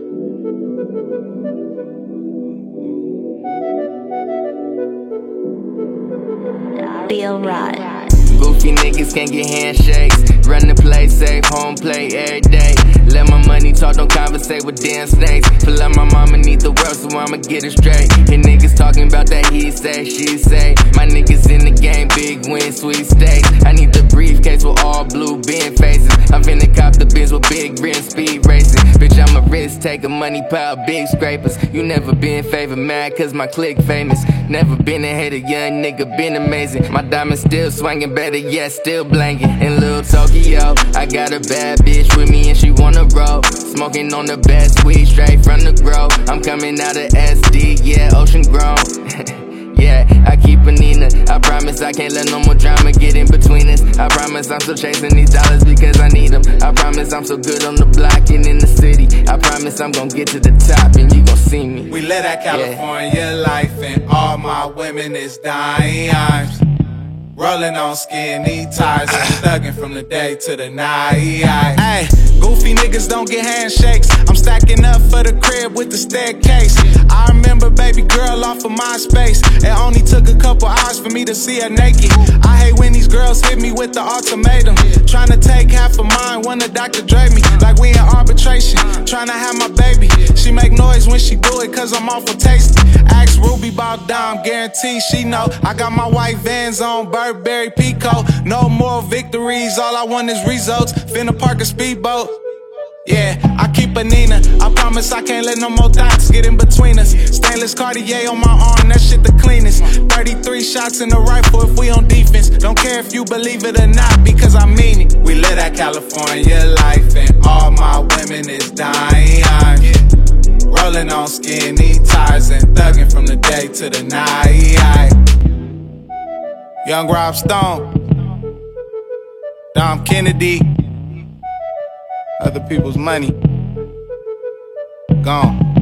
Bill Rod. Goofy niggas can't get handshakes. Run the play safe, home play every day. Let my money talk, don't conversate with damn snakes. Feel like my mama need the world, so I'ma get it straight. And niggas talking about that he say, she say. My niggas in the game, big win, sweet stakes. I need the briefcase with all blue bin faces. I'm finna cop the biz with big rims, speed racing. Bitch, I'm a risk taker, money pile, big scrapers. You never been favored, mad cause my clique famous. Never been a hater, young nigga, been amazing. My diamonds still swinging, better yet, still blanking. In Lil Tokyo, I got a bad bitch with me and she wanna roll. Smoking on the best weed, straight from the grove. I'm coming out of SD, yeah, ocean grown. Yeah, I keep a Nina. I promise I can't let no more drama get in between us. I promise I'm still chasing these dollars because I need them. I promise I'm so good on the block and in the city. I promise I'm gonna get to the top and you gon' see me. We live that California life and all my women is dimes. Rolling on skinny ties and thugging from the day to the night. Hey, goofy niggas don't get handshakes. I'm stacking up for the crib with the staircase. I remember baby girl off of MySpace. It only took a couple hours for me to see her naked. I hate when these girls hit me with the ultimatum. Tryna take half of mine, wanna Dr. Dre me. Like we in arbitration, tryna have my baby. She make noise when she do it cause I'm awful tasty. Ask Ruby about Dom, guarantee she know. I got my white Vans on, Burberry Pico. No more victories, all I want is results. Finna park a speedboat. Yeah, I keep a Nina. I promise I can't let no more dots get in between us. Stainless Cartier on my arm, that shit the cleanest. 33 shots in the rifle if we on defense. Don't care if you believe it or not, because I mean it. We live that California life and all my women is dying. Rolling on skinny ties and thugging from the day to the night. Young Rob Stone, Dom Kennedy, other people's money, gone.